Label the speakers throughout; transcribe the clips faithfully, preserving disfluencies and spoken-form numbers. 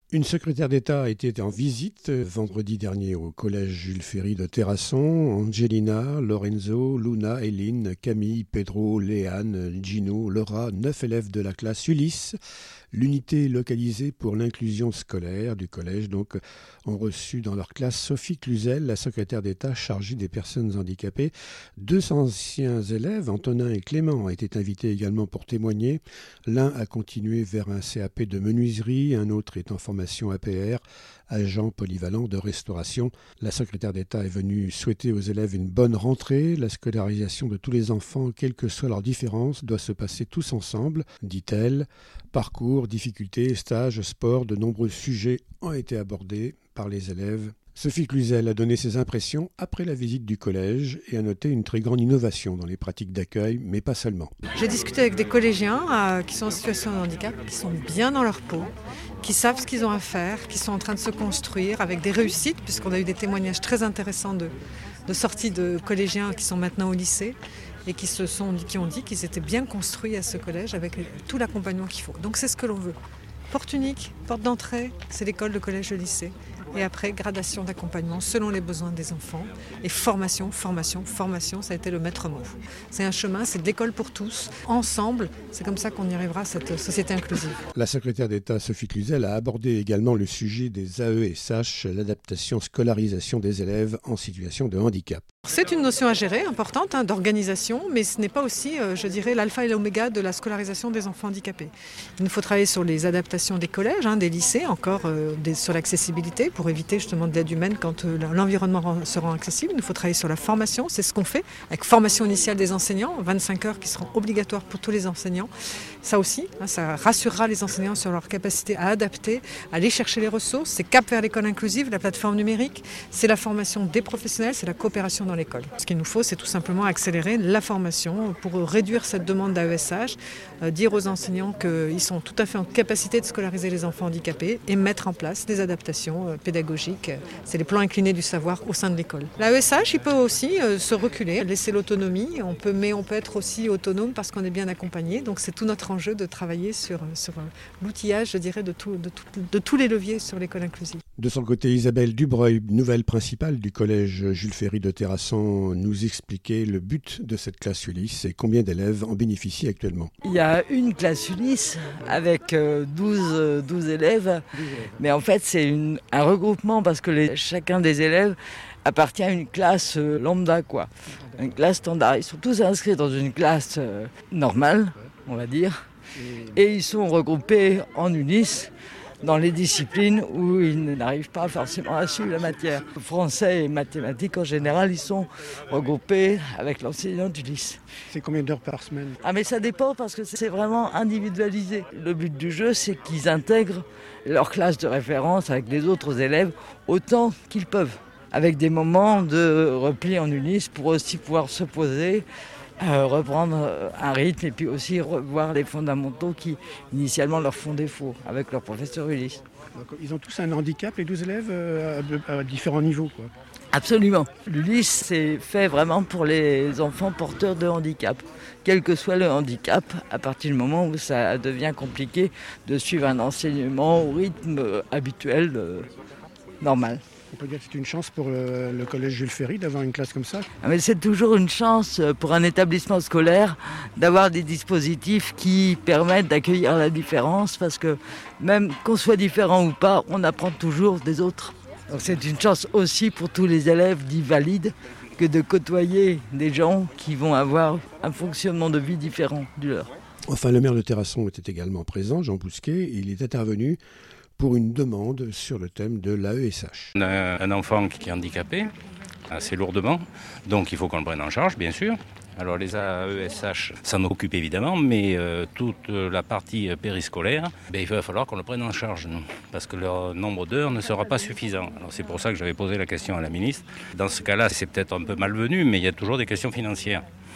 Speaker 1: Une secrétaire d'État était en visite vendredi dernier au collège Jules Ferry de Terrasson. Angelina, Lorenzo, Luna, Eline, Camille, Pedro, Léane, Gino, Laura, neuf élèves de la classe Ulysse, l'unité localisée pour l'inclusion scolaire du collège, donc, ont reçu dans leur classe Sophie Cluzel, la secrétaire d'État chargée des personnes handicapées. Deux anciens élèves, Antonin et Clément, ont été invités également pour témoigner. L'un a continué vers un C A P de menuiserie, un autre est en formation A P R, agent polyvalent de restauration. La secrétaire d'État est venue souhaiter aux élèves une bonne rentrée. La scolarisation de tous les enfants, quelles que soient leurs différences, doit se passer tous ensemble, dit-elle. Parcours, difficultés, stages, sport, de nombreux sujets ont été abordés par les élèves. Sophie Cluzel a donné ses impressions après la visite du collège et a noté une très grande innovation dans les pratiques d'accueil, mais pas seulement.
Speaker 2: J'ai discuté avec des collégiens euh, qui sont en situation de handicap, qui sont bien dans leur peau, qui savent ce qu'ils ont à faire, qui sont en train de se construire avec des réussites, puisqu'on a eu des témoignages très intéressants de, de sorties de collégiens qui sont maintenant au lycée et qui, se sont, qui ont dit qu'ils étaient bien construits à ce collège avec tout l'accompagnement qu'il faut. Donc c'est ce que l'on veut. Porte unique, porte d'entrée, c'est l'école, le collège, le lycée. Et après, gradation d'accompagnement selon les besoins des enfants. Et formation, formation, formation, ça a été le maître mot. C'est un chemin, c'est de l'école pour tous. Ensemble, c'est comme ça qu'on y arrivera à cette société inclusive.
Speaker 1: La secrétaire d'État Sophie Cluzel a abordé également le sujet des A E S H, l'adaptation scolarisation des élèves en situation de handicap.
Speaker 2: C'est une notion à gérer, importante, hein, d'organisation, mais ce n'est pas aussi, euh, je dirais, l'alpha et l'oméga de la scolarisation des enfants handicapés. Il nous faut travailler sur les adaptations des collèges, hein, des lycées, encore euh, des, sur l'accessibilité, pour éviter justement de l'aide humaine quand euh, l'environnement rend, se rend accessible. Il nous faut travailler sur la formation, c'est ce qu'on fait, avec formation initiale des enseignants, vingt-cinq heures qui seront obligatoires pour tous les enseignants. Ça aussi, hein, ça rassurera les enseignants sur leur capacité à adapter, à aller chercher les ressources. C'est Cap vers l'école inclusive, la plateforme numérique, c'est la formation des professionnels, c'est la coopération dans l'école. Ce qu'il nous faut, c'est tout simplement accélérer la formation pour réduire cette demande d'A E S H, euh, dire aux enseignants qu'ils sont tout à fait en capacité de scolariser les enfants handicapés et mettre en place des adaptations euh, pédagogiques. C'est les plans inclinés du savoir au sein de l'école. L'A E S H, il peut aussi euh, se reculer, laisser l'autonomie, on peut, mais on peut être aussi autonome parce qu'on est bien accompagné. Donc c'est tout notre enjeu de travailler sur, sur euh, l'outillage, je dirais, de, tout, de, tout, de tous les leviers sur l'école inclusive.
Speaker 1: De son côté, Isabelle Dubreuil, nouvelle principale du collège Jules Ferry de Terrasson, nous expliquer le but de cette classe Ulysse et combien d'élèves en bénéficient actuellement.
Speaker 3: Il y a une classe Ulysse avec douze, douze élèves, mais en fait c'est une, un regroupement parce que les, chacun des élèves appartient à une classe lambda, quoi. Une classe standard. Ils sont tous inscrits dans une classe normale, on va dire, et ils sont regroupés en Ulysse dans les disciplines où ils n'arrivent pas forcément à suivre la matière. Français et mathématiques, en général, ils sont regroupés avec l'enseignant d'Ulysse.
Speaker 1: C'est combien d'heures par semaine ?
Speaker 3: Ah mais ça dépend parce que c'est vraiment individualisé. Le but du jeu, c'est qu'ils intègrent leur classe de référence avec les autres élèves autant qu'ils peuvent, avec des moments de repli en Ulysse pour aussi pouvoir se poser, Euh, reprendre un rythme et puis aussi revoir les fondamentaux qui initialement leur font défaut avec leur professeur Ulysse.
Speaker 1: Donc, ils ont tous un handicap, les douze élèves, euh, à, à différents niveaux, quoi.
Speaker 3: Absolument. L'Ulysse, c'est fait vraiment pour les enfants porteurs de handicap. Quel que soit le handicap, à partir du moment où ça devient compliqué de suivre un enseignement au rythme habituel, euh, normal.
Speaker 1: On peut dire que c'est une chance pour le, le collège Jules Ferry d'avoir une classe comme ça.
Speaker 3: Ah mais c'est toujours une chance pour un établissement scolaire d'avoir des dispositifs qui permettent d'accueillir la différence parce que même qu'on soit différent ou pas, on apprend toujours des autres. Donc c'est une chance aussi pour tous les élèves dits valides que de côtoyer des gens qui vont avoir un fonctionnement de vie différent du leur.
Speaker 1: Enfin, le maire de Terrasson était également présent, Jean Bousquet. Il est intervenu pour une demande sur le thème de l'A E S H.
Speaker 4: On a un enfant qui est handicapé, assez lourdement, donc il faut qu'on le prenne en charge, bien sûr. Alors les A E S H s'en occupent évidemment, mais euh, toute la partie périscolaire, ben, il va falloir qu'on le prenne en charge, nous, parce que leur nombre d'heures ne sera pas suffisant. Alors c'est pour ça que j'avais posé la question à la ministre. Dans ce cas-là, c'est peut-être un peu malvenu, mais il y a toujours des questions financières.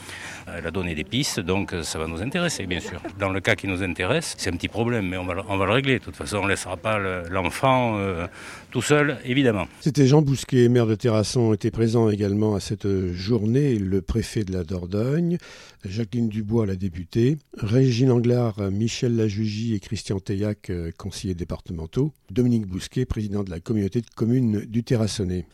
Speaker 4: Elle a donné des pistes, donc ça va nous intéresser, bien sûr. Dans le cas qui nous intéresse, c'est un petit problème, mais on va, on va le régler. De toute façon, on ne laissera pas le, l'enfant euh, tout seul, évidemment.
Speaker 1: C'était Jean Bousquet, maire de Terrasson, était présent également à cette journée, le préfet de la Dordogne, Jacqueline Dubois, la députée, Régine Anglard, Michel Lajugie et Christian Teillac, conseillers départementaux, Dominique Bousquet, président de la communauté de communes du Terrassonnais.